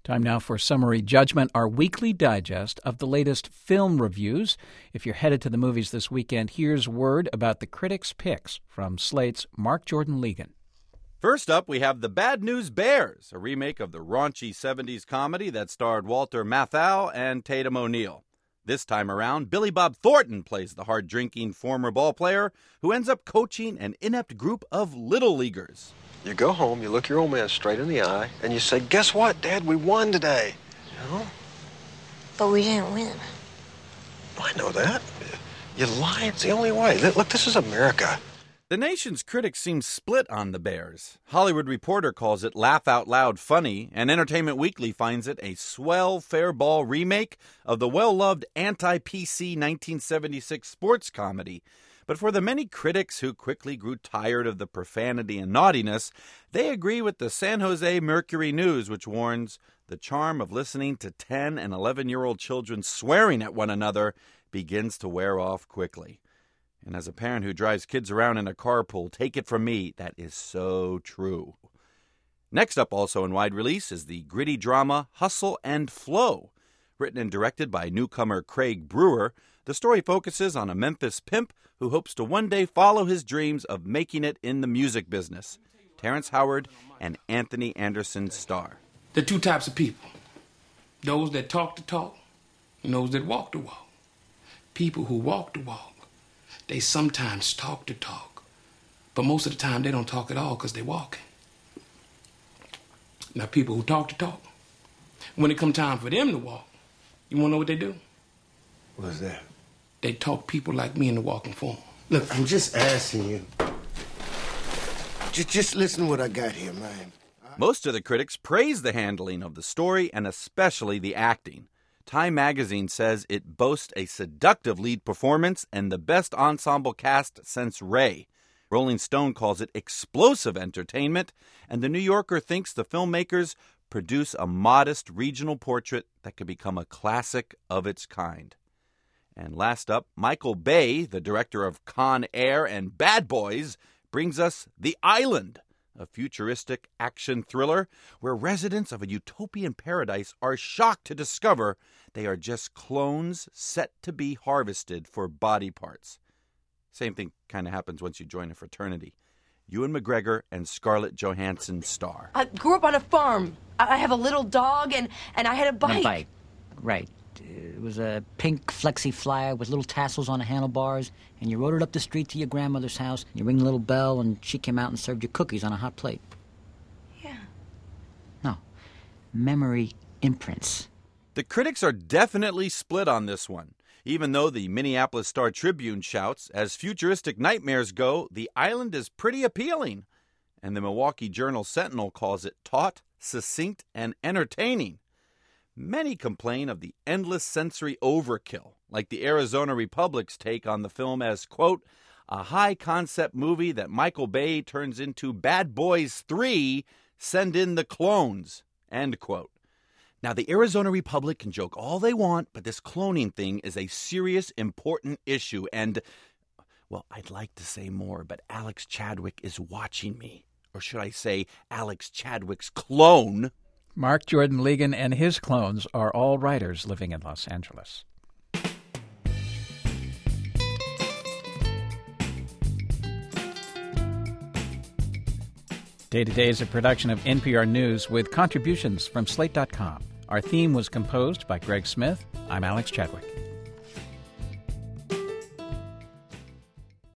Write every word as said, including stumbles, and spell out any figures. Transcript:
Time now for Summary Judgment, our weekly digest of the latest film reviews. If you're headed to the movies this weekend, here's word about the critics' picks from Slate's Mark Jordan Ligon. First up, we have The Bad News Bears, a remake of the raunchy seventies comedy that starred Walter Matthau and Tatum O'Neal. This time around, Billy Bob Thornton plays the hard-drinking former ballplayer who ends up coaching an inept group of little leaguers. You go home, you look your old man straight in the eye, and you say, "Guess what, Dad? We won today." You know? But we didn't win. I know that. You lie, it's the only way. Look, this is America. The nation's critics seem split on The Bears. Hollywood Reporter calls it laugh-out-loud funny, and Entertainment Weekly finds it a swell fair ball remake of the well-loved anti-P C nineteen seventy-six sports comedy. But for the many critics who quickly grew tired of the profanity and naughtiness, they agree with the San Jose Mercury News, which warns the charm of listening to ten and eleven-year-old children swearing at one another begins to wear off quickly. And as a parent who drives kids around in a carpool, take it from me, that is so true. Next up, also in wide release, is the gritty drama Hustle and Flow. Written and directed by newcomer Craig Brewer, the story focuses on a Memphis pimp who hopes to one day follow his dreams of making it in the music business. Terrence Howard and Anthony Anderson star. There are two types of people. Those that talk the talk and those that walk the walk. People who walk the walk, they sometimes talk the talk, but most of the time they don't talk at all because they're walking. Now, people who talk the talk, when it come time for them to walk, you want to know what they do? What's that? They talk people like me in the walking form. Look, I'm just asking you. Just, just listen to what I got here, man. Most of the critics praise the handling of the story and especially the acting. Time magazine says it boasts a seductive lead performance and the best ensemble cast since Ray. Rolling Stone calls it explosive entertainment, and The New Yorker thinks the filmmakers produce a modest regional portrait that could become a classic of its kind. And last up, Michael Bay, the director of Con Air and Bad Boys, brings us The Island, a futuristic action thriller where residents of a utopian paradise are shocked to discover they are just clones set to be harvested for body parts. Same thing kind of happens once you join a fraternity. Ewan McGregor and Scarlett Johansson star. I grew up on a farm. I have a little dog, and, and I had a bike. A bike, right. It was a pink flexi flyer with little tassels on the handlebars, and you rode it up the street to your grandmother's house, and you ring the little bell, and she came out and served you cookies on a hot plate. Yeah. No. Memory imprints. The critics are definitely split on this one, even though the Minneapolis Star-Tribune shouts, as futuristic nightmares go, The Island is pretty appealing. And the Milwaukee Journal-Sentinel calls it taut, succinct, and entertaining. Many complain of the endless sensory overkill, like the Arizona Republic's take on the film as, quote, a high-concept movie that Michael Bay turns into Bad Boys three, send in the clones, end quote. Now, the Arizona Republic can joke all they want, but this cloning thing is a serious, important issue, and, well, I'd like to say more, but Alex Chadwick is watching me. Or should I say Alex Chadwick's clone? Mark Jordan Ligon and his clones are all writers living in Los Angeles. Day to Day is a production of N P R News with contributions from Slate dot com. Our theme was composed by Greg Smith. I'm Alex Chadwick.